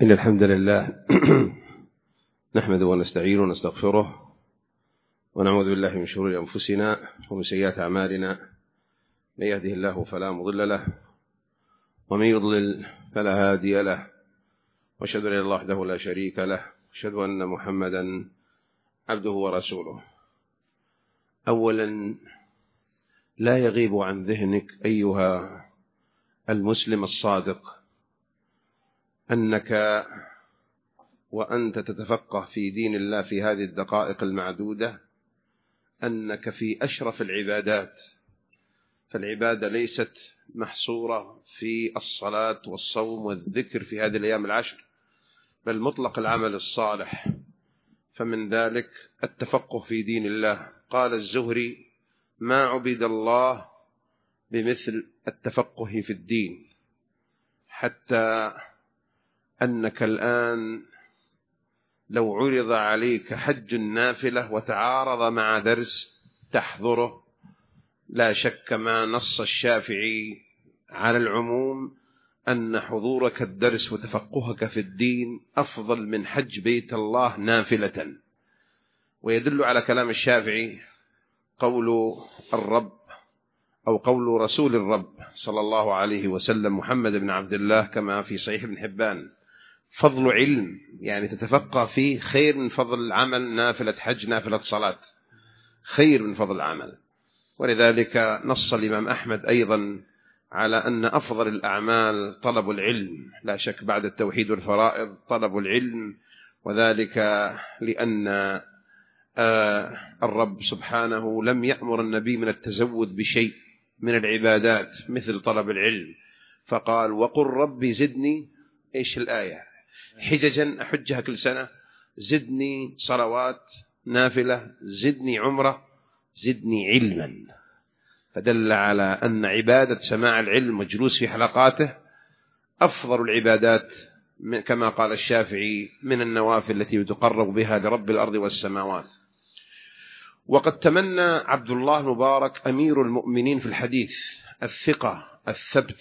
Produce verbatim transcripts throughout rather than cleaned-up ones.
إن الحمد لله نحمده ونستعينه ونستغفره ونعوذ بالله من شرور أنفسنا ومن سيئات أعمالنا. من يهده الله فلا مضل له ومن يضلل فلا هادي له، وأشهد أن لا إله إلا الله وحده لا شريك له، وأشهد أن محمدا عبده ورسوله. أولا، لا يغيب عن ذهنك أيها المسلم الصادق أنك وأنت تتفقه في دين الله في هذه الدقائق المعدودة أنك في أشرف العبادات. فالعبادة ليست محصورة في الصلاة والصوم والذكر في هذه الأيام العشر، بل مطلق العمل الصالح. فمن ذلك التفقه في دين الله. قال الزهري: ما عبد الله بمثل التفقه في الدين، حتى أنك الآن لو عرض عليك حج النافلة وتعارض مع درس تحضره، لا شك ما نص الشافعي على العموم أن حضورك الدرس وتفقهك في الدين أفضل من حج بيت الله نافلة. ويدل على كلام الشافعي قول الرب أو قول رسول الرب صلى الله عليه وسلم محمد بن عبد الله كما في صحيح ابن حبان: فضل علم، يعني تتفقه فيه خير من فضل عمل نافلة حج نافلة صلاة، خير من فضل العمل. ولذلك نص الإمام أحمد أيضا على أن أفضل الأعمال طلب العلم، لا شك بعد التوحيد والفرائض طلب العلم. وذلك لأن الرب سبحانه لم يأمر النبي من التزود بشيء من العبادات مثل طلب العلم، فقال: وقل ربي زدني. إيش الآية؟ حججا أحجها كل سنة، زدني صلوات نافلة، زدني عمرة، زدني علما. فدل على أن عبادة سماع العلم وجلوس في حلقاته أفضل العبادات، كما قال الشافعي، من النوافل التي يتقرب بها لرب الأرض والسماوات. وقد تمنى عبد الله المبارك أمير المؤمنين في الحديث، الثقة الثبت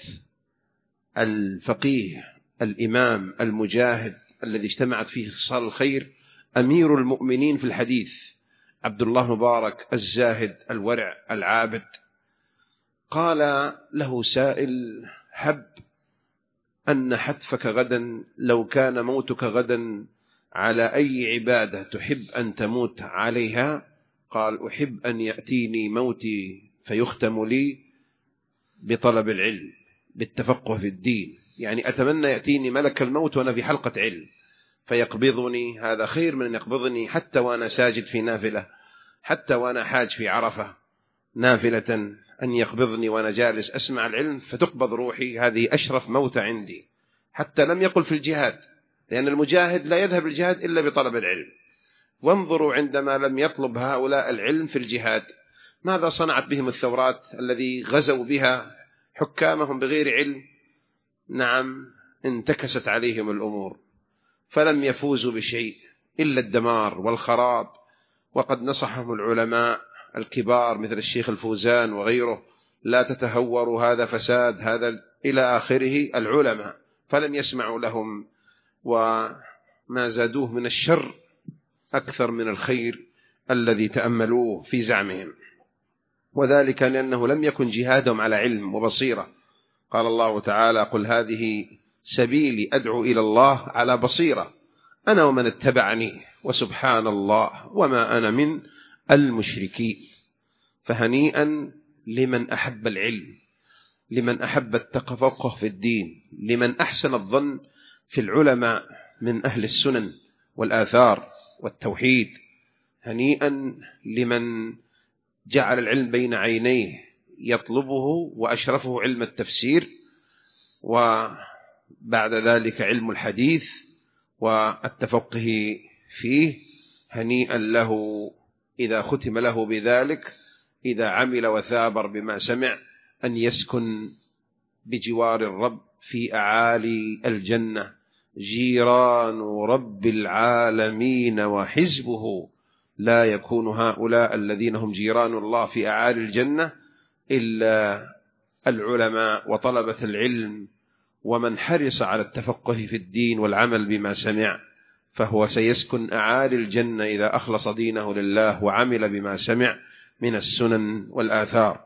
الفقيه الإمام المجاهد الذي اجتمعت فيه خصال الخير، أمير المؤمنين في الحديث عبد الله مبارك الزاهد الورع العابد. قال له سائل: هب أن حتفك غدا لو كان موتك غدا، على أي عبادة تحب أن تموت عليها؟ قال: أحب أن يأتيني موتي فيختم لي بطلب العلم، بالتفقه في الدين. يعني أتمنى يأتيني ملك الموت وأنا في حلقة علم فيقبضني، هذا خير من أن يقبضني حتى وأنا ساجد في نافلة، حتى وأنا حاج في عرفة نافلة، أن يقبضني وأنا جالس أسمع العلم فتقبض روحي. هذه أشرف موت عندي. حتى لم يقل في الجهاد، لأن المجاهد لا يذهب الجهاد إلا بطلب العلم. وانظروا عندما لم يطلب هؤلاء العلم في الجهاد ماذا صنعت بهم الثورات الذي غزوا بها حكامهم بغير علم؟ نعم، انتكست عليهم الأمور فلم يفوزوا بشيء إلا الدمار والخراب. وقد نصحهم العلماء الكبار مثل الشيخ الفوزان وغيره: لا تتهوروا، هذا فساد، هذا إلى آخره، العلماء، فلم يسمعوا لهم، وما زادوه من الشر أكثر من الخير الذي تأملوه في زعمهم. وذلك لأنه لم يكن جهادهم على علم وبصيرة. قال الله تعالى: قل هذه سبيلي أدعو إلى الله على بصيرة أنا ومن اتبعني وسبحان الله وما أنا من المشركين. فهنيئا لمن أحب العلم، لمن أحب التفقه في الدين، لمن أحسن الظن في العلماء من أهل السنن والآثار والتوحيد. هنيئا لمن جعل العلم بين عينيه يطلبه، وأشرفه علم التفسير، وبعد ذلك علم الحديث والتفقه فيه. هنيئا له إذا ختم له بذلك، إذا عمل وثابر بما سمع، أن يسكن بجوار الرب في أعالي الجنة، جيران رب العالمين وحزبه. لا يكون هؤلاء الذين هم جيران الله في أعالي الجنة إلا العلماء وطلبة العلم ومن حرص على التفقه في الدين والعمل بما سمع فهو سيسكن أعالي الجنة إذا أخلص دينه لله وعمل بما سمع من السنن والآثار.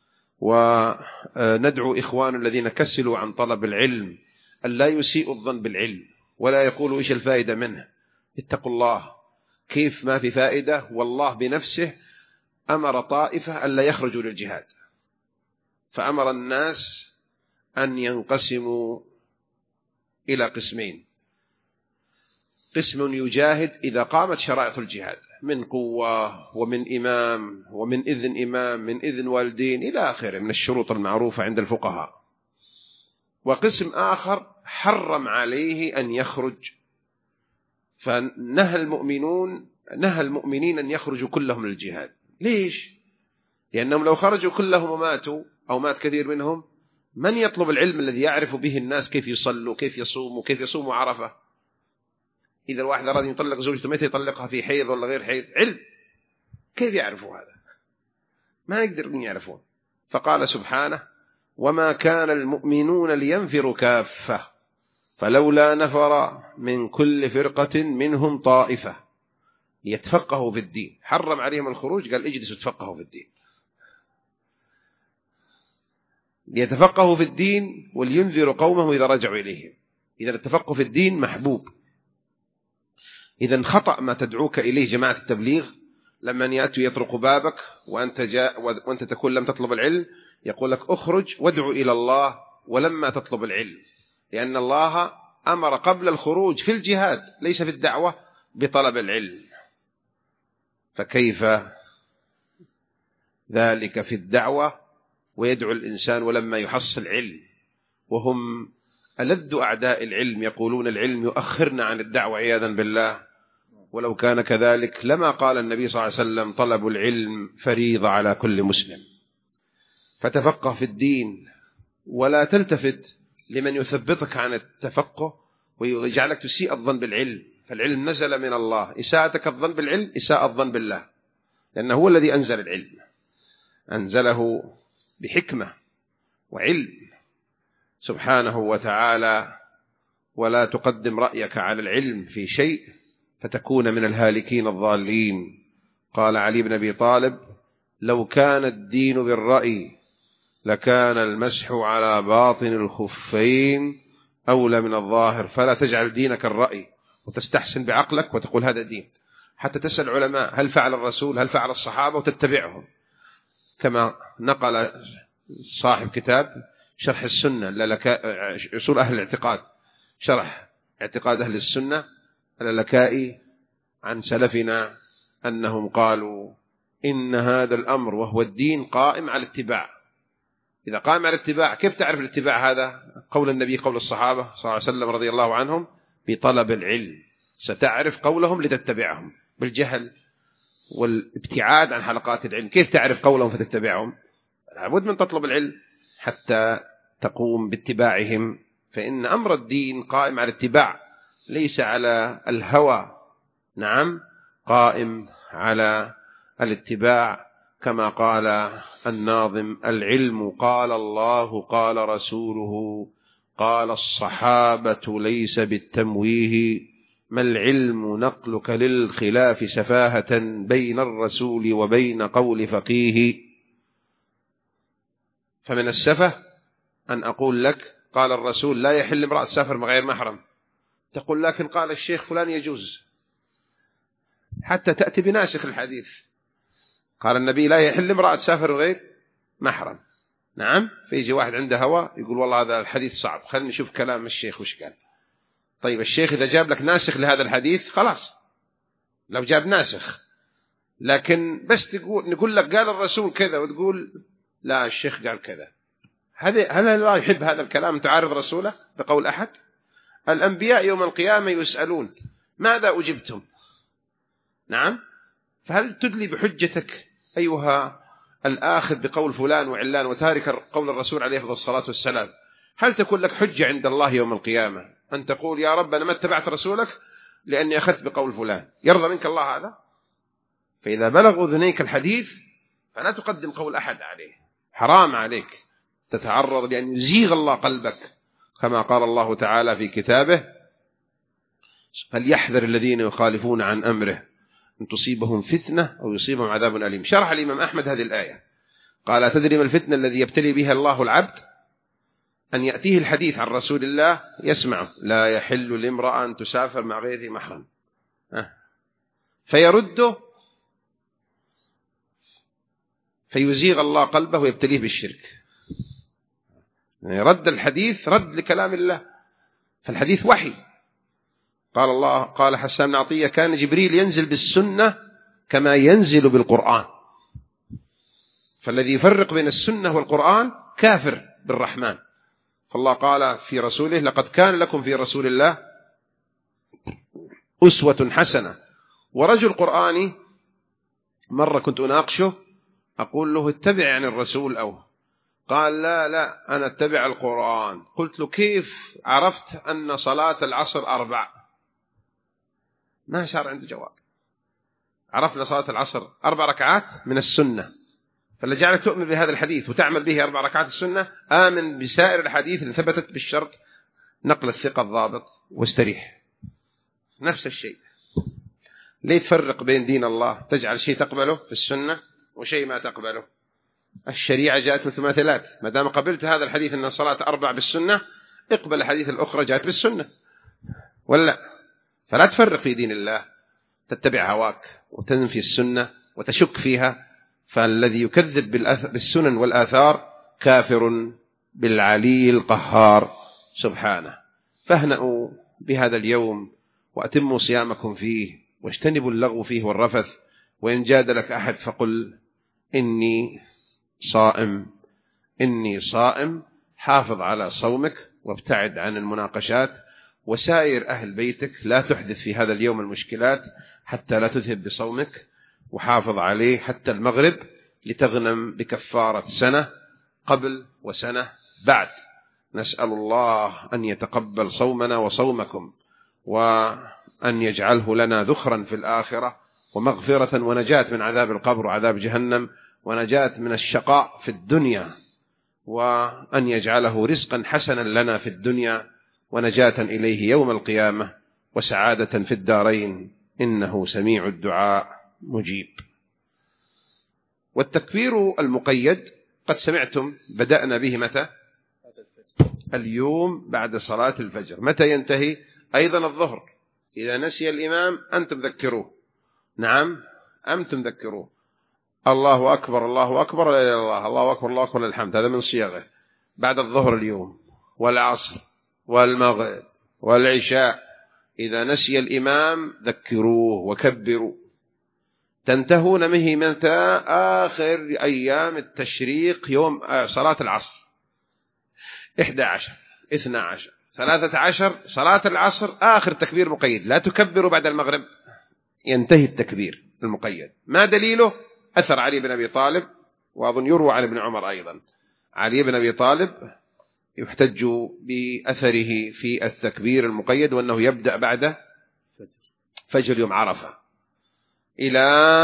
وندعو إخوان الذين كسلوا عن طلب العلم أن لا يسيئوا الظن بالعلم ولا يقولوا إيش الفائدة منه. اتقوا الله، كيف ما في فائدة؟ والله بنفسه أمر طائفة أن لا يخرجوا للجهاد، فأمر الناس أن ينقسموا إلى قسمين: قسم يجاهد إذا قامت شرائط الجهاد من قوة ومن إمام ومن إذن إمام من إذن والدين إلى آخره من الشروط المعروفة عند الفقهاء، وقسم آخر حرم عليه أن يخرج، فنهى المؤمنون نهى المؤمنين أن يخرجوا كلهم للجهاد. ليش؟ لأنهم لو خرجوا كلهم وماتوا أو مات كثير منهم، من يطلب العلم الذي يعرف به الناس كيف يصلوا كيف يصوموا كيف يصوموا عرفة؟ إذا الواحد أراد يطلق زوجته متى يطلقها، في حيض ولا غير حيض؟ علم، كيف يعرفوا هذا؟ ما يقدرون يعرفون. فقال سبحانه: وما كان المؤمنون لينفروا كافة فلولا نفر من كل فرقة منهم طائفة ليتفقهوا في الدين. حرم عليهم الخروج، قال اجلسوا تفقهوا في الدين، ليتفقهوا في الدين ولينذروا قومهم إذا رجعوا إليهم. إذا التفقه في الدين محبوب. إذا خطأ ما تدعوك إليه جماعة التبليغ لما يأتوا يطرقوا بابك وأنت, جاء وأنت تكون لم تطلب العلم، يقول لك اخرج وادعو إلى الله ولما تطلب العلم، لأن الله أمر قبل الخروج في الجهاد ليس في الدعوة بطلب العلم. فكيف ذلك في الدعوة ويدعو الإنسان ولما يحصل علم؟ وهم ألذ أعداء العلم، يقولون العلم يؤخرنا عن الدعوة عياذا بالله. ولو كان كذلك لما قال النبي صلى الله عليه وسلم: طلب العلم فريضة على كل مسلم. فتفقه في الدين ولا تلتفت لمن يثبطك عن التفقه ويجعلك تسيء الظن بالعلم، فالعلم نزل من الله. إساءتك الظن بالعلم إساء الظن بالله، لأنه هو الذي أنزل العلم، أنزله بحكمة وعلم سبحانه وتعالى. ولا تقدم رأيك على العلم في شيء فتكون من الهالكين الضالين. قال علي بن أبي طالب: لو كان الدين بالرأي لكان المسح على باطن الخفين أولى من الظاهر. فلا تجعل دينك الرأي وتستحسن بعقلك وتقول هذا دين، حتى تسأل علماء هل فعل الرسول هل فعل الصحابة وتتبعهم، كما نقل صاحب كتاب شرح السنة أصول أهل الاعتقاد، شرح اعتقاد أهل السنة اللالكائي عن سلفنا أنهم قالوا إن هذا الأمر وهو الدين قائم على الاتباع. إذا قائم على الاتباع كيف تعرف الاتباع هذا؟ قول النبي قول الصحابة صلى الله عليه وسلم رضي الله عنهم بطلب العلم. ستعرف قولهم لتتبعهم. بالجهل والابتعاد عن حلقات العلم كيف تعرف قولهم فتتبعهم؟ لابد من تطلب العلم حتى تقوم باتباعهم، فإن أمر الدين قائم على الاتباع ليس على الهوى. نعم، قائم على الاتباع، كما قال الناظم: العلم قال الله قال رسوله قال الصحابة ليس بالتمويه، ما العلم نقلك للخلاف سفاهة بين الرسول وبين قول فقيه. فمن السفه أن أقول لك قال الرسول لا يحل امرأة تسافر من غير محرم، تقول لكن قال الشيخ فلان يجوز، حتى تأتي بناسخ الحديث. قال النبي لا يحل امرأة تسافر من غير محرم. نعم، فيجي واحد عنده هوى يقول والله هذا الحديث صعب، خلينا نشوف كلام الشيخ وش قال. طيب الشيخ إذا جاب لك ناسخ لهذا الحديث خلاص، لو جاب ناسخ، لكن بس تقول نقول لك قال الرسول كذا وتقول لا الشيخ قال كذا، هذا هل الله يحب هذا الكلام تعارض رسوله بقول أحد؟ الأنبياء يوم القيامة يسألون ماذا أجبتم؟ نعم، فهل تدلي بحجتك أيها الآخذ بقول فلان وعلان وتارك قول الرسول عليه أفضل الصلاة والسلام، هل تكون لك حجة عند الله يوم القيامة أن تقول يا رب أنا ما اتبعت رسولك لأني أخذت بقول فلان؟ يرضى منك الله هذا؟ فإذا بلغ أذنيك الحديث فلا تقدم قول أحد عليه، حرام عليك تتعرض لأن يزيغ الله قلبك كما قال الله تعالى في كتابه: فليحذر الذين يخالفون عن أمره أن تصيبهم فتنة أو يصيبهم عذاب أليم. شرح الإمام أحمد هذه الآية قال: تدري ما الفتنة الذي يبتلي بها الله العبد؟ أن يأتيه الحديث عن رسول الله يسمعه: لا يحل لامرأة أن تسافر مع غير محرم، فيرده فيزيغ الله قلبه ويبتليه بالشرك. يعني رد الحديث رد لكلام الله، فالحديث وحي. قال الله قال حسان بن عطية: كان جبريل ينزل بالسنة كما ينزل بالقرآن، فالذي يفرق بين السنة والقرآن كافر بالرحمن. فالله قال في رسوله: لقد كان لكم في رسول الله أسوة حسنة. ورجل قرآني مرة كنت أناقشه أقول له: اتبع عن الرسول أو قال: لا لا أنا اتبع القرآن. قلت له: كيف عرفت أن صلاة العصر أربع؟ ما صار عنده جواب. عرفنا صلاة العصر أربع ركعات من السنة، فاللي جعلك تؤمن بهذا الحديث وتعمل به أربع ركعات السنة آمن بسائر الحديث اللي ثبتت بالشرط نقل الثقة الضابط واستريح. نفس الشيء. ليه تفرق بين دين الله؟ تجعل شيء تقبله في السنة وشيء ما تقبله. الشريعة جاءت متماثلات، ما دام قبلت هذا الحديث أن الصلاة أربع بالسنة اقبل الحديث الأخرى جاءت بالسنة، ولا؟ فلا تفرق في دين الله، تتبع هواك وتنفي السنة وتشك فيها. فالذي يكذب بالسنن والآثار كافر بالعلي القهار سبحانه. فاهنأوا بهذا اليوم وأتموا صيامكم فيه واجتنبوا اللغو فيه والرفث. وإن جادلك أحد فقل إني صائم إني صائم. حافظ على صومك وابتعد عن المناقشات، وسائر أهل بيتك لا تحدث في هذا اليوم المشكلات حتى لا تذهب بصومك، وحافظ عليه حتى المغرب لتغنم بكفارة سنة قبل وسنة بعد. نسأل الله أن يتقبل صومنا وصومكم، وأن يجعله لنا ذخرا في الآخرة ومغفرة ونجاة من عذاب القبر وعذاب جهنم، ونجاة من الشقاء في الدنيا، وأن يجعله رزقا حسنا لنا في الدنيا ونجاة إليه يوم القيامة وسعادة في الدارين، إنه سميع الدعاء مجيب. والتكبير المقيد قد سمعتم بدأنا به متى؟ اليوم بعد صلاة الفجر. متى ينتهي؟ أيضا الظهر. إذا نسي الإمام أنتم ذكروه. نعم أنتم ذكروه. الله أكبر الله أكبر لا إله إلا الله، الله أكبر الله أكبر الحمد. هذا من صيغه. بعد الظهر اليوم والعصر والمغرب والعشاء إذا نسي الإمام ذكروه وكبروا. تنتهون به متى؟ آخر أيام التشريق يوم صلاة العصر. إحدى عشر اثنى عشر ثلاثة عشر صلاة العصر آخر تكبير مقيد. لا تكبروا بعد المغرب، ينتهي التكبير المقيد. ما دليله؟ أثر علي بن أبي طالب، وأظن يروى عن ابن عمر أيضا. علي بن أبي طالب يحتج بأثره في التكبير المقيد، وأنه يبدأ بعد فجر يوم عرفة إلى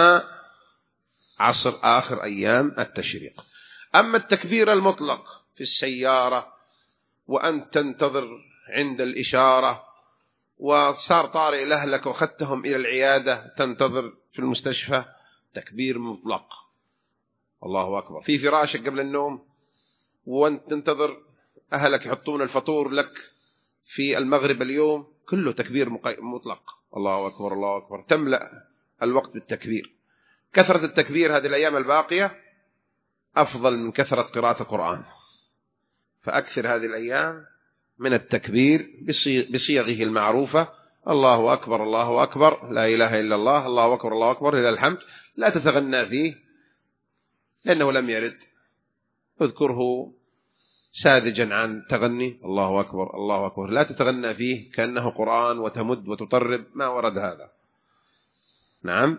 عصر آخر أيام التشريق. أما التكبير المطلق في السيارة وأن تنتظر عند الإشارة وصار طارئ لأهلك وخدتهم إلى العيادة تنتظر في المستشفى، تكبير مطلق الله أكبر. في فراشك قبل النوم وأنت تنتظر أهلك يحطون الفطور لك في المغرب اليوم، كله تكبير مطلق الله أكبر الله أكبر. تملأ الوقت بالتكبير. كثرة التكبير هذه الأيام الباقية أفضل من كثرة قراءة القرآن، فأكثر هذه الأيام من التكبير بصيغه المعروفة: الله أكبر الله أكبر لا إله إلا الله، الله أكبر الله أكبر لله الحمد. لا تتغنى فيه لأنه لم يرد. اذكره ساذجا عن تغني الله أكبر الله أكبر. لا تتغنى فيه كأنه قرآن وتمد وتطرب، ما ورد هذا. نعم.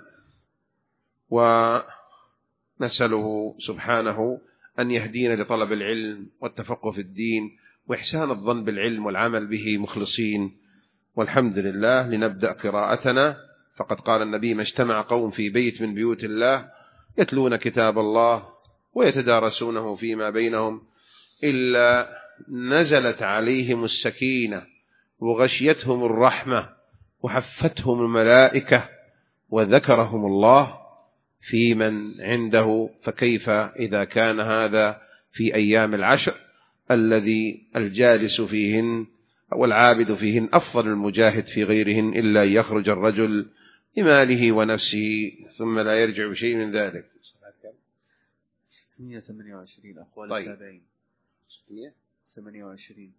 ونسأله سبحانه أن يهدينا لطلب العلم والتفقه في الدين وإحسان الظن بالعلم والعمل به مخلصين. والحمد لله. لنبدأ قراءتنا. فقد قال النبي: ما اجتمع قوم في بيت من بيوت الله يتلون كتاب الله ويتدارسونه فيما بينهم إلا نزلت عليهم السكينة وغشيتهم الرحمة وحفتهم الملائكة وذكرهم الله في من عنده، فكيف إذا كان هذا في أيام العشر الذي الجالس فيهن والعابد فيهن أفضل المجاهد في غيرهن، إلا يخرج الرجل بماله ونفسه ثم لا يرجع بشيء من ذلك. ستمائة وثمانية وعشرين أقوال طيب. التابعين. ستمائة وثمانية وعشرين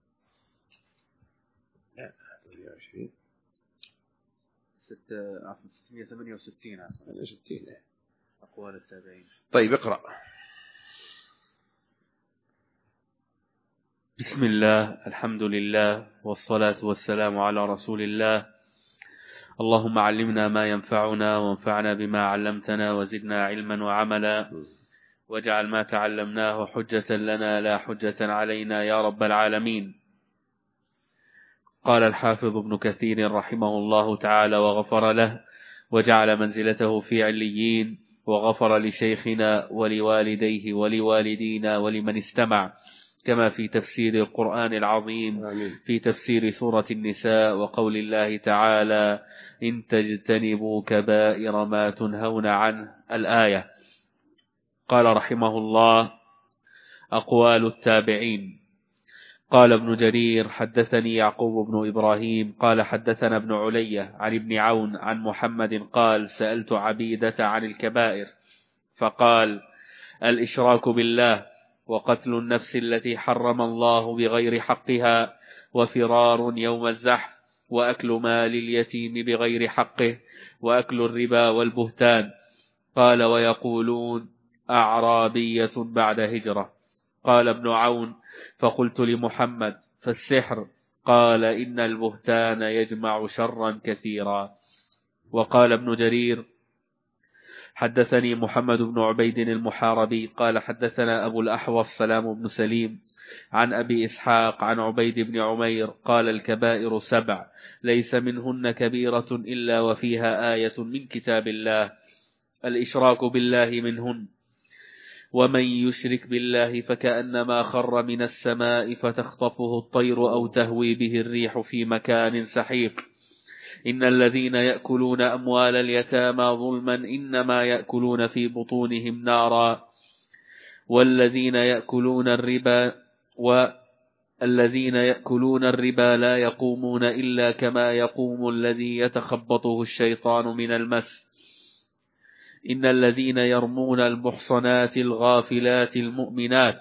لا ثمانية وعشرين ستة عفوا ستمائة وثمانية وستين عفوا ستين أقوال التابعين. طيب اقرأ. بسم الله، الحمد لله، والصلاة والسلام على رسول الله. اللهم علمنا ما ينفعنا وانفعنا بما علمتنا وزدنا علما وعملا، واجعل ما تعلمناه حجة لنا لا حجة علينا يا رب العالمين. قال الحافظ ابن كثير رحمه الله تعالى وغفر له، وجعل منزلته في عليين، وغفر لشيخنا ولوالديه ولوالدينا ولمن استمع، كما في تفسير القرآن العظيم آمين. في تفسير سورة النساء وقول الله تعالى: إن تجتنبوا كبائر ما تنهون عنه، الآية. قال رحمه الله: أقوال التابعين. قال ابن جرير: حدثني يعقوب بن إبراهيم قال حدثنا ابن علية عن ابن عون عن محمد قال: سألت عبيدة عن الكبائر فقال: الإشراك بالله، وقتل النفس التي حرم الله بغير حقها، وفرار يوم الزحف، وأكل مال اليتيم بغير حقه، وأكل الربا والبهتان. قال: ويقولون أعرابية بعد هجرة. قال ابن عون: فقلت لمحمد: فالسحر؟ قال: إن البهتان يجمع شرا كثيرا. وقال ابن جرير: حدثني محمد بن عبيد المحاربي قال حدثنا أبو الأحوص سلام بن سليم عن أبي إسحاق عن عبيد بن عمير قال: الكبائر سبع، ليس منهن كبيرة إلا وفيها آية من كتاب الله، الإشراك بالله منهن. ومن يشرك بالله فكأنما خر من السماء فتخطفه الطير أو تهوي به الريح في مكان سحيق. إن الذين يأكلون أموال اليتامى ظلما إنما يأكلون في بطونهم نارا، والذين يأكلون الربا والذين يأكلون الربا لا يقومون إلا كما يقوم الذي يتخبطه الشيطان من المس. إن الذين يرمون المحصنات الغافلات المؤمنات.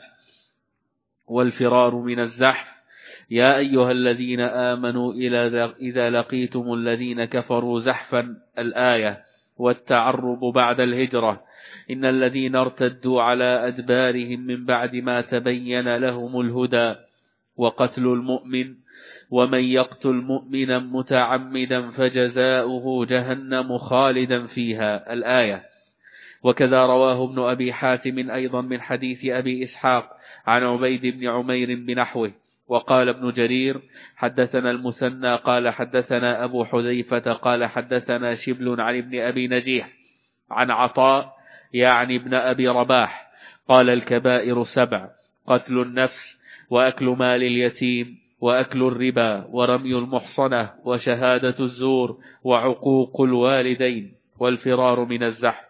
والفرار من الزحف: يا أيها الذين آمنوا إذا لقيتم الذين كفروا زحفا، الآية. والتعرب بعد الهجرة: إن الذين ارتدوا على أدبارهم من بعد ما تبين لهم الهدى. وقتل المؤمن: ومن يقتل مؤمنا متعمدا فجزاؤه جهنم خالدا فيها، الآية. وكذا رواه ابن أبي حاتم أيضا من حديث أبي إسحاق عن عبيد بن عمير بنحوه. وقال ابن جرير: حدثنا المثنى قال حدثنا أبو حذيفة قال حدثنا شبل عن ابن أبي نجيح عن عطاء يعني ابن أبي رباح قال: الكبائر سبع، قتل النفس، وأكل مال اليتيم، وأكل الربا، ورمي المحصنة، وشهادة الزور، وعقوق الوالدين، والفرار من الزحف.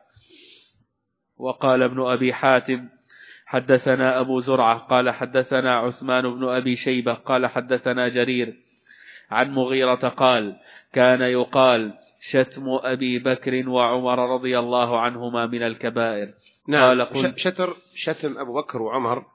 وقال ابن أبي حاتم: حدثنا أبو زرعة قال حدثنا عثمان بن أبي شيبة قال حدثنا جرير عن مغيرة قال: كان يقال شتم أبي بكر وعمر رضي الله عنهما من الكبائر. نعم. قال: شتر شتم أبو بكر وعمر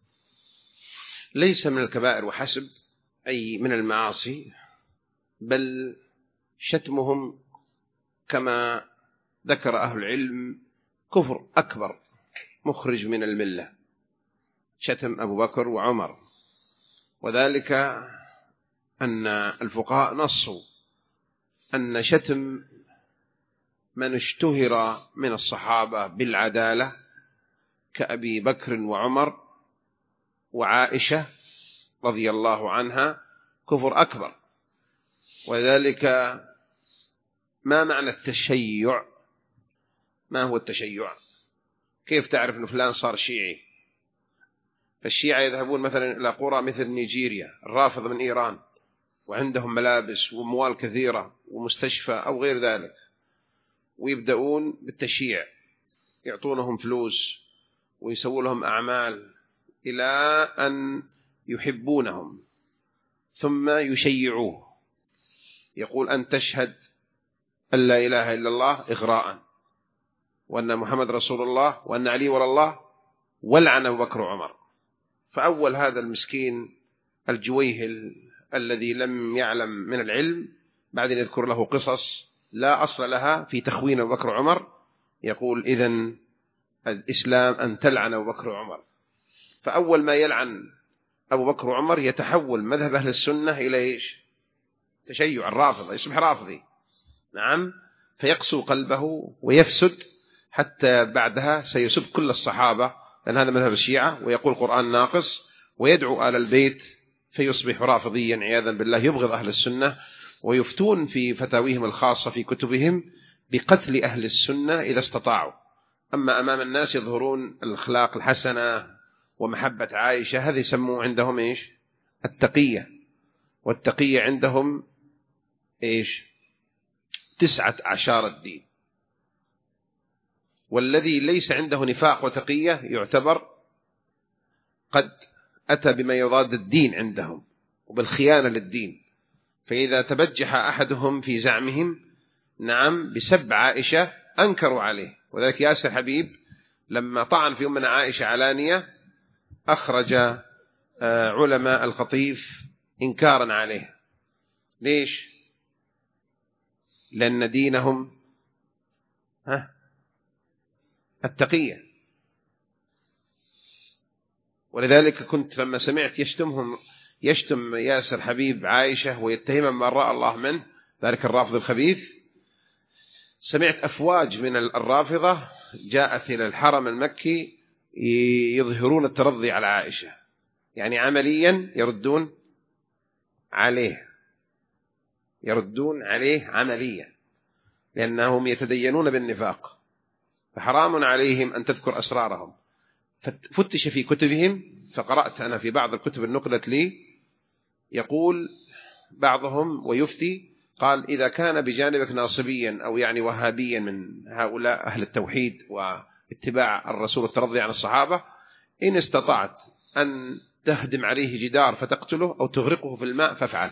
ليس من الكبائر وحسب، أي من المعاصي، بل شتمهم كما ذكر أهل العلم كفر أكبر مخرج من الملة، شتم أبو بكر وعمر. وذلك أن الفقهاء نصوا أن شتم من اشتهر من الصحابة بالعدالة كأبي بكر وعمر وعائشة رضي الله عنها كفر أكبر. وذلك ما معنى التشيع؟ ما هو التشيع؟ كيف تعرف أن فلان صار شيعي؟ فالشيعة يذهبون مثلا إلى قرى مثل نيجيريا، الرافضة من إيران، وعندهم ملابس وأموال كثيرة ومستشفى أو غير ذلك، ويبدأون بالتشييع، يعطونهم فلوس ويسووا لهم أعمال إلى أن يحبونهم، ثم يشيعوه. يقول أن تشهد أن لا إله إلا الله إغراء، وأن محمد رسول الله، وأن علي ولي الله، ولعن أبو بكر وعمر. فأول هذا المسكين الجويهل الذي لم يعلم من العلم، بعدين يذكر له قصص لا أصل لها في تخوين أبو بكر وعمر، يقول إذن الإسلام أن تلعن أبو بكر وعمر. فأول ما يلعن أبو بكر وعمر يتحول مذهب أهل السنة إلى إيش؟ تشيع الرافضة، يصبح رافضي. نعم، فيقسو قلبه ويفسد، حتى بعدها سيسب كل الصحابة، لأن هذا مذهب الشيعة، ويقول قرآن ناقص، ويدعو آل البيت، فيصبح رافضيا عياذا بالله، يبغض أهل السنة، ويفتون في فتاويهم الخاصة في كتبهم بقتل أهل السنة إذا استطاعوا. أما أمام الناس يظهرون الأخلاق الحسنة ومحبة عائشة، هذه يسموه عندهم إيش؟ التقية. والتقية عندهم إيش؟ تسعة أعشار الدين. والذي ليس عنده نفاق وتقية يعتبر قد أتى بما يضاد الدين عندهم وبالخيانة للدين. فإذا تبجح أحدهم في زعمهم نعم بسب عائشة أنكروا عليه. وذلك ياسر حبيب لما طعن في أمنا عائشة علانية أخرج علماء القطيف إنكارا عليه. ليش؟ لأن دينهم ها التقية. ولذلك كنت لما سمعت يشتمهم يشتم ياسر حبيب عائشة ويتهمها ما رأى الله منه، ذلك الرافض الخبيث، سمعت أفواج من الرافضة جاءت إلى الحرم المكي يظهرون الترضي على عائشة، يعني عمليا يردون عليه يردون عليه عمليا، لأنهم يتدينون بالنفاق، فحرام عليهم أن تذكر أسرارهم. فتش في كتبهم، فقرأت أنا في بعض الكتب النقلت لي، يقول بعضهم ويفتي قال إذا كان بجانبك ناصبيا أو يعني وهابيا من هؤلاء أهل التوحيد واتباع الرسول الترضي عن الصحابة، إن استطعت أن تهدم عليه جدار فتقتله أو تغرقه في الماء فافعل.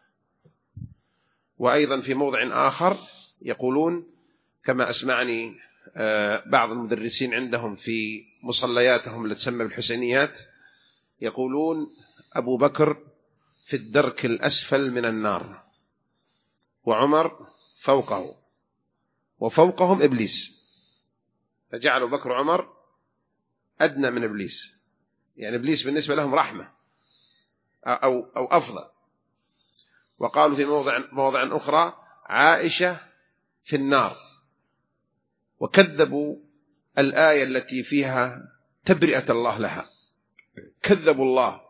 وأيضا في موضع آخر يقولون كما أسمعني بعض المدرسين عندهم في مصلياتهم التي تسمى بالحسينيات، يقولون أبو بكر في الدرك الأسفل من النار، وعمر فوقه، وفوقهم إبليس، فجعلوا بكر وعمر أدنى من إبليس، يعني إبليس بالنسبة لهم رحمة أو, أو أفضل. وقالوا في موضع, موضع أخرى عائشة في النار، وكذبوا الآية التي فيها تبرئة الله لها، كذبوا الله،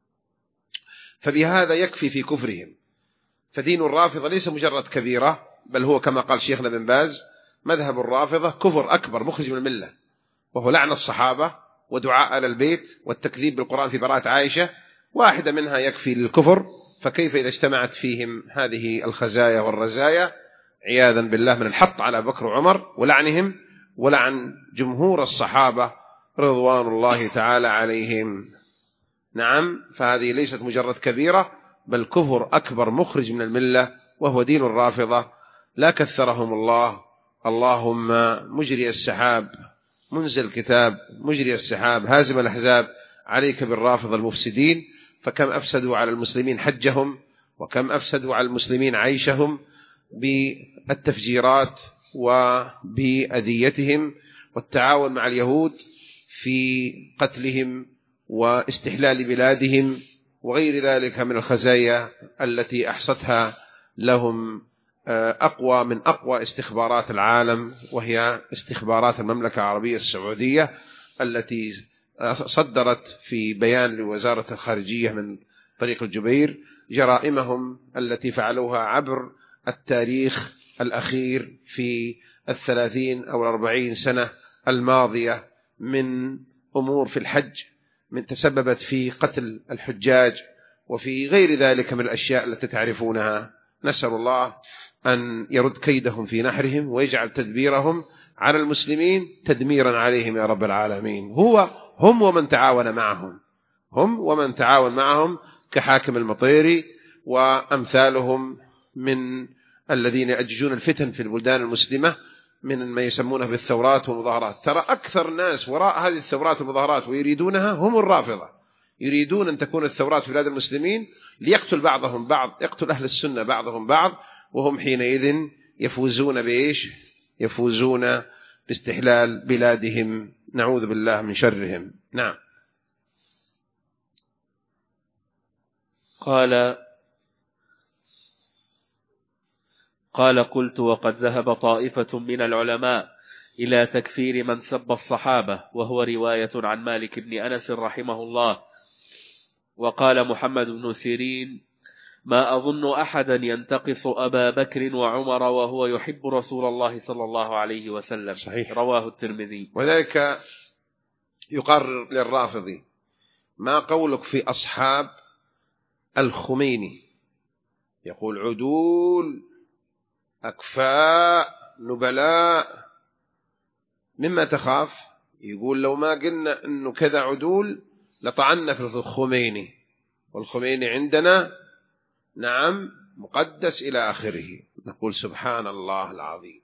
فبهذا يكفي في كفرهم. فدين الرافضة ليس مجرد كبيرة، بل هو كما قال شيخنا بن باز مذهب الرافضة كفر أكبر مخرج من الملة، وهو لعن الصحابة ودعاء آل البيت والتكذيب بالقرآن في براءة عائشة، واحدة منها يكفي للكفر، فكيف إذا اجتمعت فيهم هذه الخزايا والرزايا عياذا بالله من الحط على بكر وعمر ولعنهم ولعن جمهور الصحابة رضوان الله تعالى عليهم. نعم، فهذه ليست مجرد كبيرة، بل كفر أكبر مخرج من الملة، وهو دين الرافضة، لا كثرهم الله. اللهم مجري السحاب منزل الكتاب مجري السحاب هازم الأحزاب، عليك بالرافضة المفسدين، فكم أفسدوا على المسلمين حجهم، وكم أفسدوا على المسلمين عيشهم بالتفجيرات وبأذيتهم والتعاون مع اليهود في قتلهم واستحلال بلادهم وغير ذلك من الخزايا التي أحصتها لهم أقوى من أقوى استخبارات العالم، وهي استخبارات المملكة العربية السعودية التي صدرت في بيان لوزارة الخارجية من طريق الجبير جرائمهم التي فعلوها عبر التاريخ الأخير في الثلاثين أو الأربعين سنة الماضية من أمور في الحج من تسببت في قتل الحجاج وفي غير ذلك من الأشياء التي تعرفونها. نسأل الله أن يرد كيدهم في نحرهم ويجعل تدبيرهم على المسلمين تدميرا عليهم يا رب العالمين. هو هم ومن تعاون معهم هم ومن تعاون معهم كحاكم المطيري وأمثالهم من الذين يأججون الفتن في البلدان المسلمة من ما يسمونه بالثورات والمظاهرات. ترى أكثر ناس وراء هذه الثورات والمظاهرات ويريدونها هم الرافضة، يريدون أن تكون الثورات في بلاد المسلمين ليقتل بعضهم بعض، يقتل أهل السنة بعضهم بعض، وهم حينئذ يفوزون بإيش؟ يفوزون باستحلال بلادهم، نعوذ بالله من شرهم. نعم. قال قال قلت وقد ذهب طائفة من العلماء إلى تكفير من سب الصحابة، وهو رواية عن مالك بن أنس رحمه الله. وقال محمد بن سيرين: ما أظن أحدا ينتقص أبا بكر وعمر وهو يحب رسول الله صلى الله عليه وسلم. صحيح. رواه الترمذي. وذلك يقرر للرافضي: ما قولك في أصحاب الخميني؟ يقول عدول أكفاء نبلاء، مما تخاف؟ يقول لو ما قلنا أنه كذا عدول لطعنا في الخميني، والخميني عندنا نعم مقدس إلى آخره. نقول سبحان الله العظيم،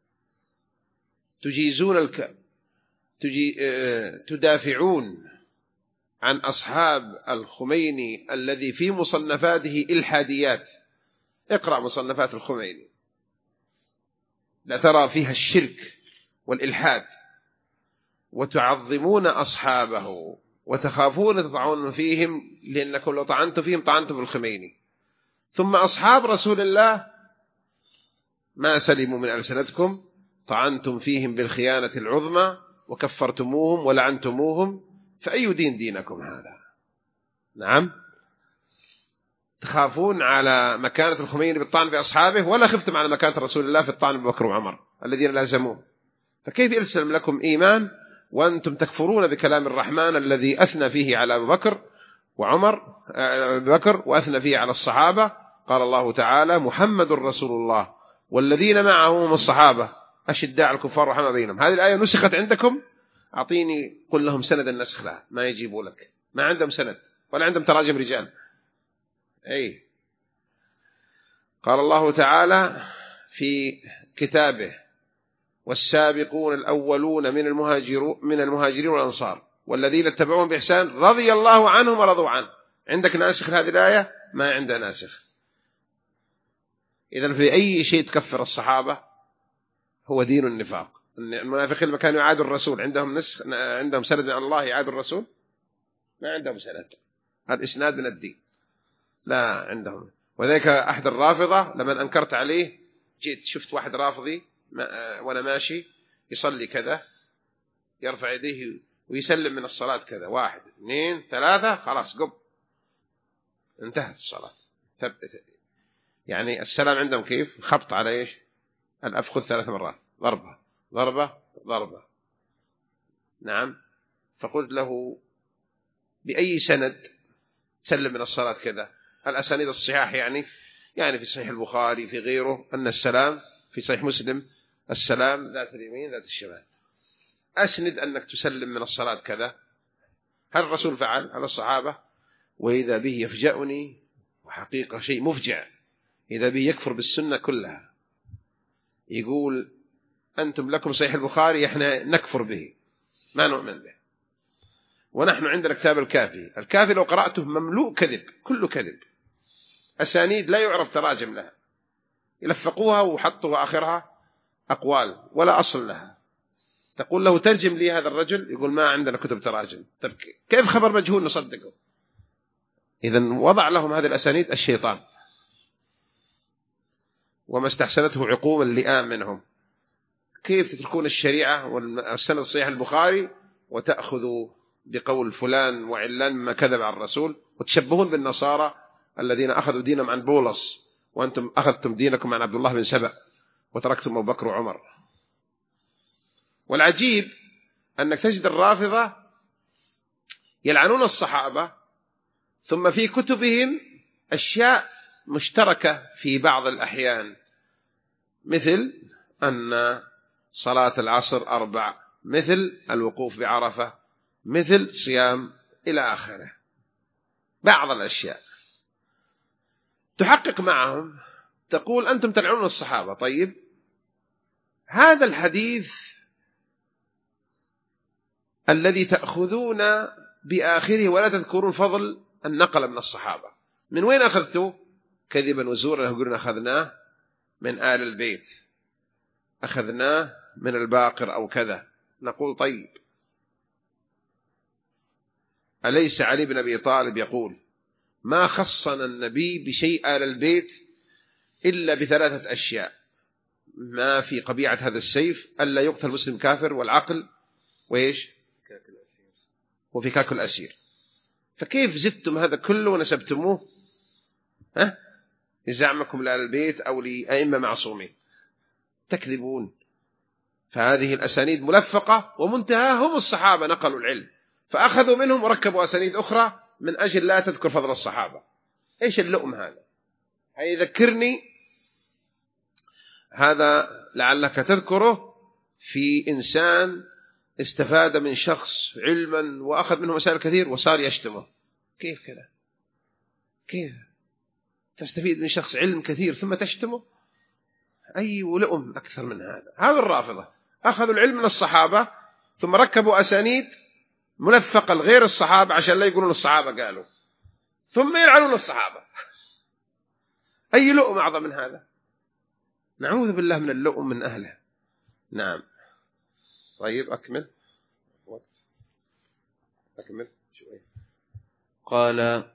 تجيزون الك... تجي... تدافعون عن أصحاب الخميني الذي في مصنفاته إلحاديات. اقرأ مصنفات الخميني لا ترى فيها الشرك والإلحاد، وتعظمون أصحابه وتخافون تطعنون فيهم، لأنكم لو طعنتم فيهم طعنتم في الخميني. ثم أصحاب رسول الله ما سلموا من ألسنتكم، طعنتم فيهم بالخيانة العظمى وكفرتموهم ولعنتموهم، فأي دين دينكم هذا؟ نعم. تخافون على مكانة الخميني بالطعن في أصحابه، ولا خفتم على مكانة رسول الله في الطعن ببكر وعمر الذين لازموه. فكيف يلزم لكم إيمان وأنتم تكفرون بكلام الرحمن الذي أثنى فيه على أبو بكر وعمر أبو بكر وأثنى فيه على الصحابة؟ قال الله تعالى: محمد رسول الله والذين معه من الصحابة أشداء على الكفار رحماء بينهم. هذه الآية نسخت عندكم؟ أعطيني قل لهم سند النسخ لها، ما يجيبوا لك، ما عندهم سند ولا عندهم تراجم رجال. أي قال الله تعالى في كتابه: والسابقون الأولون من المهاجرين من المهاجرين والأنصار والذين اتبعوهم بإحسان رضي الله عنهم ورضوا عنه. عندك ناسخ هذه الآية؟ ما عنده ناسخ. إذن في أي شيء تكفر الصحابة هو دين النفاق. المنافقين لما كانوا يعادوا الرسول عندهم نسخ، عندهم سند عن الله يعادوا الرسول؟ ما عندهم سند، هذا إسناد من الدين، لا عندهم. وذلك أحد الرافضة لما أنكرت عليه، جيت شفت واحد رافضي وأنا ماشي يصلي كذا، يرفع يديه ويسلم من الصلاة كذا، واحد اثنين ثلاثة، خلاص قب انتهت الصلاة. يعني السلام عندهم كيف؟ خبط على إيش؟ الأفخذ ثلاث مرات، ضربة ضربة ضربة. نعم. فقلت له: بأي سند سلم من الصلاة كذا؟ الأسانيد الصحاح يعني يعني في صحيح البخاري في غيره أن السلام، في صحيح مسلم السلام ذات اليمين ذات الشمال. أسند أنك تسلم من الصلاة كذا. هل الرسول فعل؟ هل الصحابة؟ وإذا به يفجأني، وحقيقة شيء مفجع، إذا به يكفر بالسنة كلها، يقول: أنتم لكم صحيح البخاري، إحنا نكفر به ما نؤمن به، ونحن عندنا كتاب الكافي. الكافي لو قرأته مملوء كذب، كله كذب، أسانيد لا يعرف تراجم لها، يلفقوها وحطوا آخرها أقوال ولا أصل لها. تقول له: ترجم لي هذا الرجل، يقول: ما عندنا كتب تراجم. طيب كيف خبر مجهول نصدقه؟ إذن وضع لهم هذه الأسانيد الشيطان، وما استحسنته عقوم اللئام منهم. كيف تتركون الشريعة والسند الصحيح البخاري وتأخذوا بقول فلان وعلان مما كذب عن الرسول، وتشبهون بالنصارى الذين أخذوا دينهم عن بولس، وأنتم أخذتم دينكم عن عبد الله بن سبأ وتركتم أبو بكر وعمر. والعجيب أنك تجد الرافضة يلعنون الصحابة، ثم في كتبهم أشياء مشتركة في بعض الأحيان، مثل أن صلاة العصر أربع، مثل الوقوف بعرفة، مثل صيام إلى آخره. بعض الأشياء تحقق معهم، تقول أنتم تلعنون الصحابة. طيب، هذا الحديث الذي تأخذون بآخره ولا تذكرون فضل النقل من الصحابة، من وين أخذتوه؟ كذبا وزورا يقولون أخذناه من آل البيت، أخذناه من الباقر أو كذا. نقول طيب، أليس علي بن أبي طالب يقول ما خصنا النبي بشيء آل البيت إلا بثلاثة أشياء: ما في قبيعة هذا السيف، ألا يقتل مسلم كافر، والعقل، وإيش؟ وفي كاك الأسير. فكيف زدتم هذا كله ونسبتموه ها لزعمكم لآل البيت أو لأئمة معصومين؟ تكذبون. فهذه الأسانيد ملفقة، ومنتهاهم الصحابة نقلوا العلم، فأخذوا منهم وركبوا أسانيد أخرى من أجل لا تذكر فضل الصحابة. إيش اللؤم هذا؟ هيذكرني هذا لعلك تذكره في إنسان استفاد من شخص علما وأخذ منه مسائل كثير وصار يشتمه. كيف كذا؟ كيف تستفيد من شخص علم كثير ثم تشتمه؟ أي لؤم أكثر من هذا؟ هذا الرافضة أخذوا العلم من الصحابة ثم ركبوا أسانيد ملفقة لغير الصحابة عشان لا يقولون الصحابة قالوا، ثم يلعنون الصحابة. أي لؤم أعظم من هذا؟ نعوذ بالله من اللؤم من أهله. نعم. طيب أكمل أكمل شوي. قال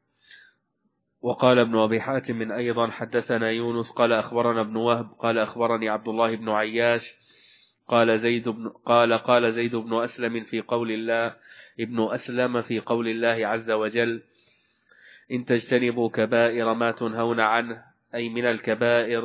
وقال ابن أبي حاتم أيضا حدثنا يونس قال أخبرنا ابن وهب قال أخبرني عبد الله بن عياش قال زيد بن قال قال زيد بن أسلم في قول الله ابن أسلم في قول الله عز وجل: إن تجتنبوا كبائر ما تنهون عنه، أي من الكبائر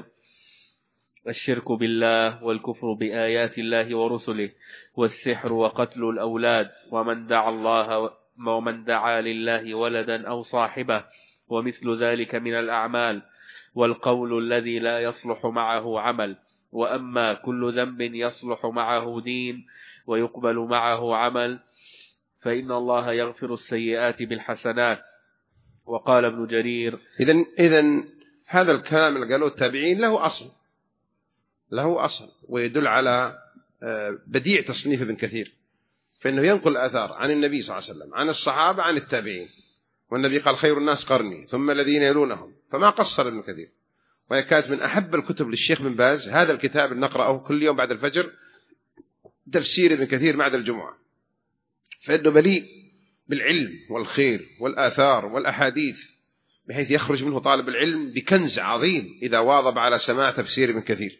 الشرك بالله والكفر بآيات الله ورسله والسحر وقتل الأولاد ومن دعا الله ومن دعا لله ولدا أو صاحبه ومثل ذلك من الأعمال، والقول الذي لا يصلح معه عمل. وأما كل ذنب يصلح معه دين ويقبل معه عمل فإن الله يغفر السيئات بالحسنات. وقال ابن جرير: إذن إذن هذا الكلام اللي قالوه التابعين له أصل له أصل ويدل على بديع تصنيف ابن كثير، فإنه ينقل الآثار عن النبي صلى الله عليه وسلم عن الصحابة عن التابعين، والنبي قال: خير الناس قرني ثم الذين يلونهم. فما قصر ابن كثير، ويكاد من أحب الكتب للشيخ بن باز هذا الكتاب اللي نقرأه كل يوم بعد الفجر، تفسير ابن كثير بعد الجمعة، فإنه مليء بالعلم والخير والآثار والأحاديث، بحيث يخرج منه طالب العلم بكنز عظيم إذا واظب على سماع تفسير ابن كثير.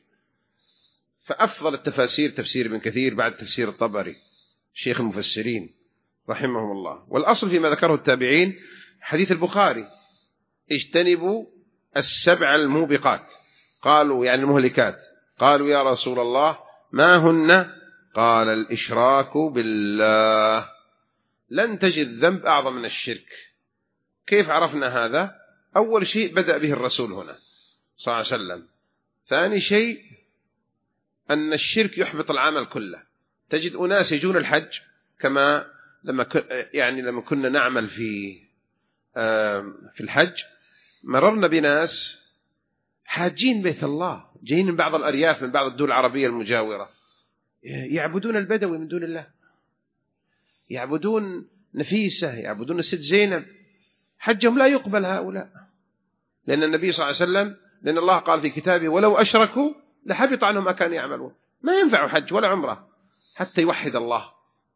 فأفضل التفاسير تفسير ابن كثير بعد تفسير الطبري شيخ المفسرين رحمهم الله. والأصل فيما ذكره التابعين حديث البخاري: اجتنبوا السبع الموبقات. قالوا يعني المهلكات. قالوا يا رسول الله ما هن؟ قال: الإشراك بالله. لن تجد ذنب أعظم من الشرك. كيف عرفنا هذا؟ أول شيء بدأ به الرسول هنا صلى الله عليه وسلم. ثاني شيء أن الشرك يحبط العمل كله. تجد أناس يجون الحج، كما لما يعني لما كنا نعمل في في الحج مررنا بناس حاجين بيت الله جايين من بعض الأرياف من بعض الدول العربية المجاورة، يعبدون البدوي من دون الله، يعبدون نفيسة، يعبدون الست زينب. حجهم لا يقبل هؤلاء، لأن النبي صلى الله عليه وسلم لأن الله قال في كتابه: ولو أشركوا لحبط عنهم ما كانوا يعملون. ما ينفع حج ولا عمره حتى يوحد الله.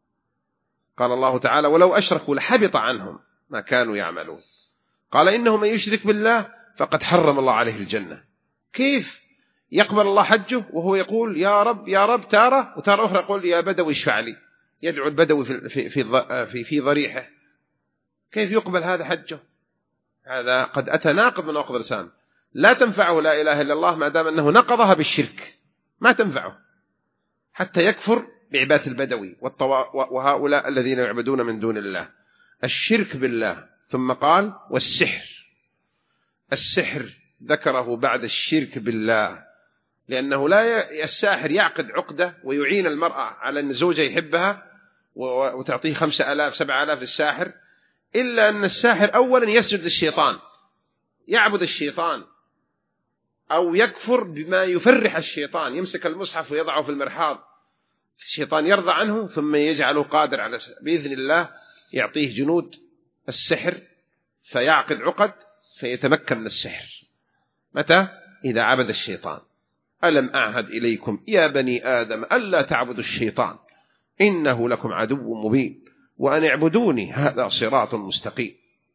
قال الله تعالى: ولو أشركوا لحبط عنهم ما كانوا يعملون. قال: إنه من يشرك بالله فقد حرم الله عليه الجنة. كيف يقبل الله حجه وهو يقول يا رب يا رب تارة، وتارة أخرى يقول يا بدوي اشفع لي، يدعو البدوي في في في في, في ضريحه؟ كيف يقبل هذا حجه؟ هذا قد أتى ناقض من نواقض الإسلام. لا تنفعه لا إله إلا الله ما دام أنه نقضها بالشرك، ما تنفعه حتى يكفر بعبادة البدوي وهؤلاء الذين يعبدون من دون الله. الشرك بالله، ثم قال والسحر. السحر ذكره بعد الشرك بالله، لأنه لا ي... الساحر يعقد عقدة ويعين المرأة على أن زوجها يحبها وتعطيه خمسة آلاف سبعة آلاف للساحر، إلا أن الساحر أولا يسجد للشيطان، يعبد الشيطان، أو يكفر بما يفرح الشيطان، يمسك المصحف ويضعه في المرحاض، الشيطان يرضى عنه ثم يجعله قادر على بإذن الله يعطيه جنود السحر فيعقد عقد فيتمكن من السحر. متى؟ إذا عبد الشيطان. ألم أعهد إليكم يا بني آدم ألا تعبدوا الشيطان إنه لكم عدو مبين وأن اعبدوني هذا صراط مستقيم.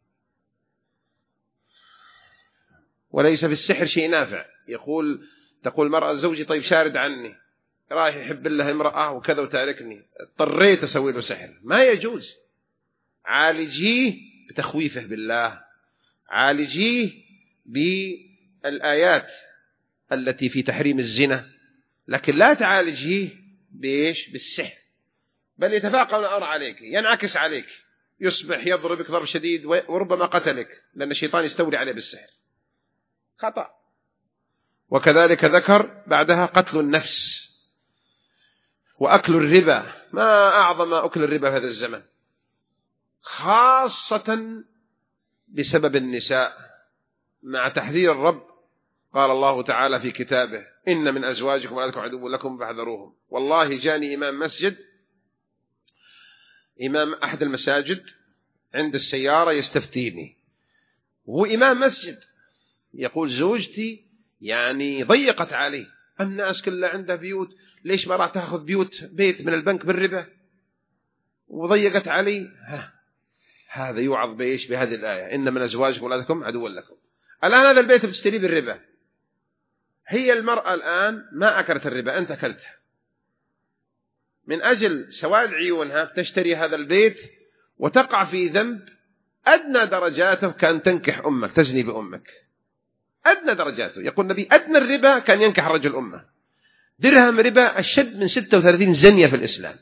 وليس في السحر شيء نافع. يقول تقول مرأة زوجي طيب شارد عني، رايح يحب الله امرأة وكذا وتاركني، اضطريت أسوي له سحر. ما يجوز. عالجيه بتخويفه بالله، عالجيه بالآيات التي في تحريم الزنا، لكن لا تعالجيه بإيش؟ بالسحر. بل يتفاقم الأمر عليك، ينعكس عليك، يصبح يضربك ضرب شديد وربما قتلك، لأن الشيطان يستولي عليه بالسحر. خطأ. وكذلك ذكر بعدها قتل النفس وأكل الربا. ما أعظم أكل الربا في هذا الزمن، خاصة بسبب النساء، مع تحذير الرب. قال الله تعالى في كتابه إن من أزواجكم وأولادكم عدو لكم فاحذروهم. والله جاني إمام مسجد، إمام أحد المساجد، عند السيارة يستفتيني، وهو إمام مسجد، يقول زوجتي يعني ضيقت علي، الناس كلها عندها بيوت، ليش ما راح تأخذ بيوت بيت من البنك بالربا؟ وضيقت علي. ها. هذا يوعظ بإيش؟ بهذه الآية إن من أزواجكم وأولادكم عدوا لكم. الآن هذا البيت بتشتريه بالربا، هي المرأة الآن ما أكلت الربا، أنت أكلتها، من أجل سواد عيونها تشتري هذا البيت وتقع في ذنب أدنى درجاته كان تنكح أمك، تزني بأمك، أدنى درجاته. يقول النبي أدنى الربا كان ينكح رجل أمه. درهم ربا أشد من ستة وثلاثين زنية في الإسلام.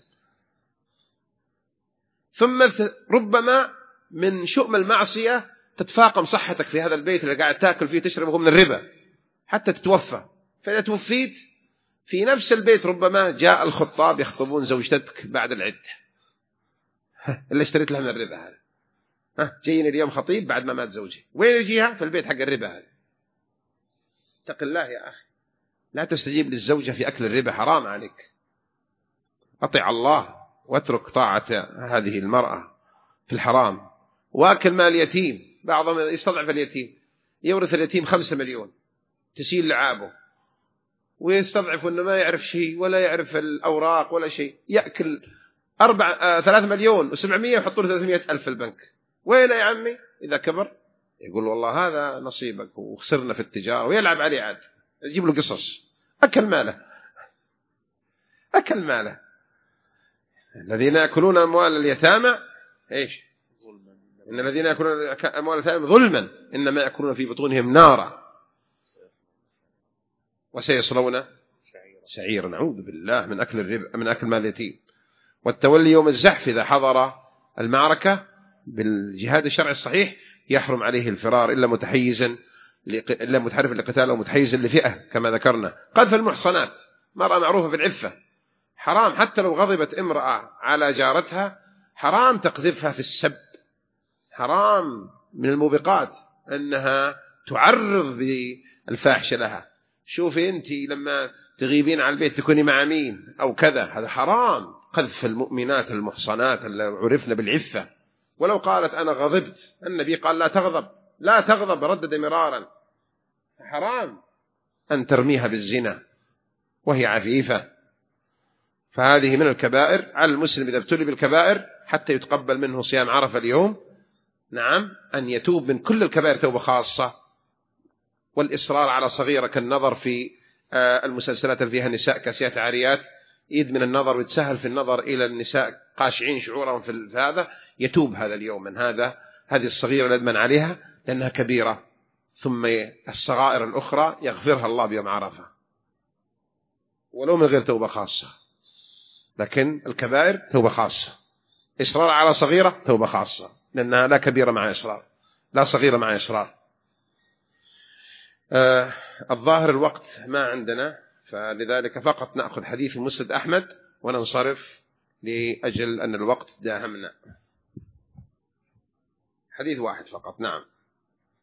ثم ربما من شؤم المعصية تتفاقم صحتك في هذا البيت اللي قاعد تأكل فيه تشربه من الربا حتى تتوفى. فإذا توفيت في نفس البيت ربما جاء الخطاب يخطبون زوجتك بعد العدة اللي اشتريت لها من الربا هذا. ها جيني اليوم خطيب بعد ما مات زوجي، وين يجيها؟ في البيت حق الربا هذا. اتق الله يا أخي، لا تستجيب للزوجة في أكل الربا، حرام عليك. أطع الله واترك طاعة هذه المرأة في الحرام. وأكل مال يتيم، بعضهم يستضعف اليتيم، يورث اليتيم خمسة مليون تسيل لعابه، ويستضعف أنه ما يعرف شيء ولا يعرف الأوراق ولا شيء، يأكل أربع آه ثلاث مليون وسبعمية ويحطوا له ثلاثمية ألف في البنك. وين يا عمي؟ إذا كبر يقول والله هذا نصيبك وخسرنا في التجارة، ويلعب عليه عاد، يجيب له قصص. أكل ماله، أكل ماله. الذين يأكلون أموال اليتامى إيش؟ إن الذين يأكلون أموال اليتامى ظلما إنما يأكلون في بطونهم نارا وسيصلون سعيرا. نعوذ بالله من أكل الربا، من أكل مال اليتيم. والتولي يوم الزحف إذا حضر المعركة بالجهاد الشرعي الصحيح يحرم عليه الفرار إلا متحيزا إلا متحرف للقتال أو متحيزا لفئة كما ذكرنا. قذف المحصنات، مرأة معروفة في العفة، حرام حتى لو غضبت امرأة على جارتها حرام تقذفها في السب، حرام. من الموبقات أنها تعرض بالفاحشة لها. شوفي أنت لما تغيبين على البيت تكوني مع مين أو كذا، هذا حرام. قذف المؤمنات المحصنات اللي عرفنا بالعفة. ولو قالت أنا غضبت، النبي قال لا تغضب، لا تغضب، ردد مرارا. حرام أن ترميها بالزنا وهي عفيفة. فهذه من الكبائر. على المسلم إذا ابتلي بالكبائر حتى يتقبل منه صيام عرفة اليوم، نعم، أن يتوب من كل الكبائر توبة خاصة. والإصرار على صغيرة كالنظر في المسلسلات اللي فيها نساء كاسيات عاريات، يدمن النظر ويتسهل في النظر إلى النساء قاشعين شعورهم في هذا، يتوب هذا اليوم من هذا، هذه الصغيرة اللي يدمن عليها لأنها كبيرة. ثم الصغائر الأخرى يغفرها الله بيوم عرفة ولو من غير توبة خاصة. لكن الكبائر توبة خاصة، إصرار على صغيرة توبة خاصة، لأنها لا كبيرة مع إصرار، لا صغيرة مع إصرار. آه الظاهر الوقت ما عندنا، فلذلك فقط نأخذ حديث مسند أحمد وننصرف لأجل أن الوقت داهمنا. حديث واحد فقط. نعم.